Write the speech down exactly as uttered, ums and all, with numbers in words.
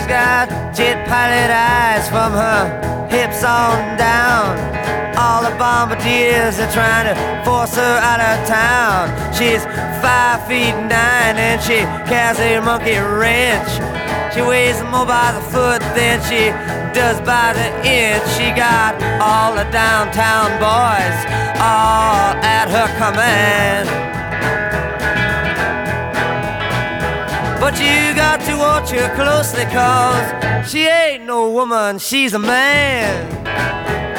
got jet pilot eyes from her hips on down. All the bombardiers are trying to force her out of town. She's five feet nine and she carries a monkey wrench. She weighs more by the foot than she does by the inch. She got all the downtown boys all at her command. But you got to watch her closely, cause she ain't no woman, she's a man.